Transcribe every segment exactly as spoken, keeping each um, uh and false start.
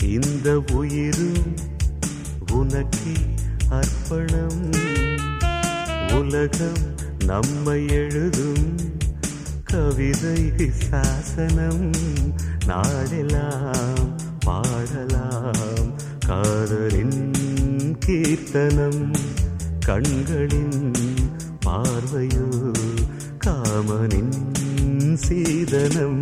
இந்த உயிரும் உனக்கே அர்ப்பணம். உலகம் நம்மை எழுதும் கவிதை சாசனம். நாடெல்லாம் பாடலாம் காதலின் கீர்த்தனம். கண்களின் பார்வையோ காமனின் சீதனம்.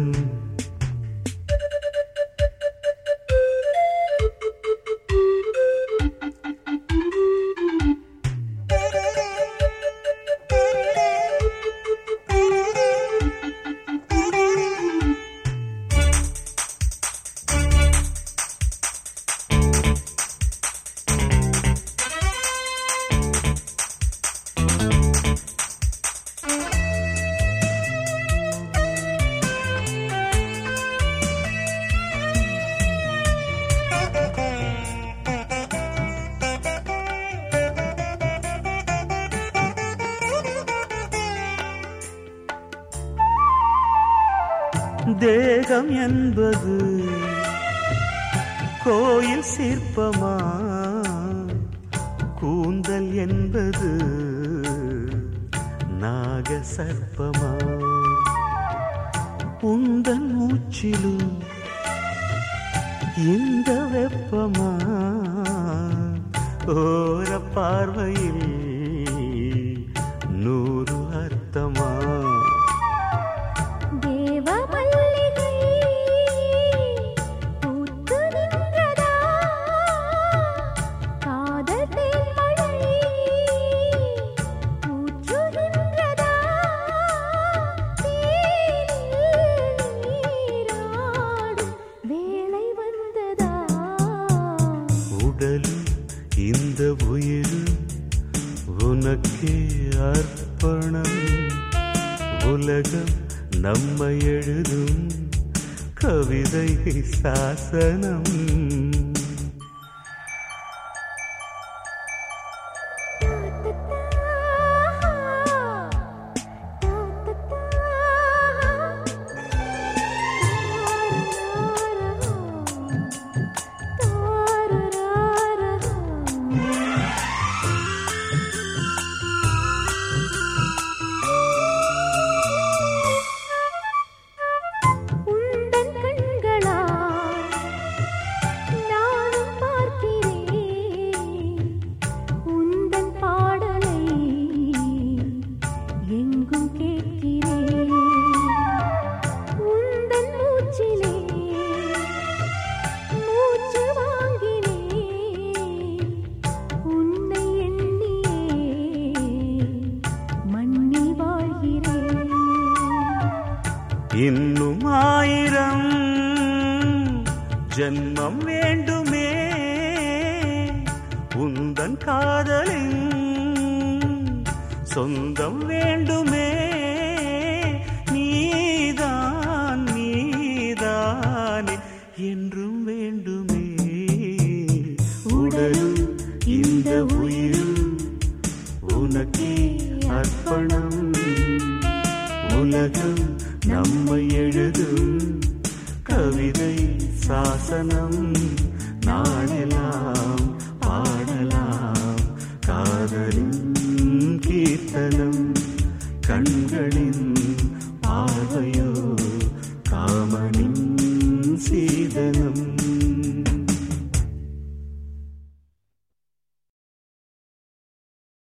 தேகம் என்பது கோயில் சிற்பமா, கூந்தல் என்பது நாக சர்ப்பமா. உந்தன் மூச்சிலும் இந்த வெப்பமா, ஓர பார்வையில் நூறு அர்த்தமா. இந்த உயிரும் உனக்கே அர்ப்பணம். உலகம் நம்மை எழுதும் கவிதை சாசனம். இன்னும் ஆயிரம் ஜன்மம் வேண்டுமே உந்தன் காதலின் சொந்தம் வேண்டுமே. நீதான் நீதானே என்றும் வேண்டுமே. உடலும் இந்த உயிரும் உனக்கே அர்ப்பணம். உலகம் நம்மை எழுதும் கவிதை சாசனம். நாடெல்லாம் பாடலாம் காதலின் கீர்த்தனம். கண்களின் பார்வையோ காமனின் சீதனம்.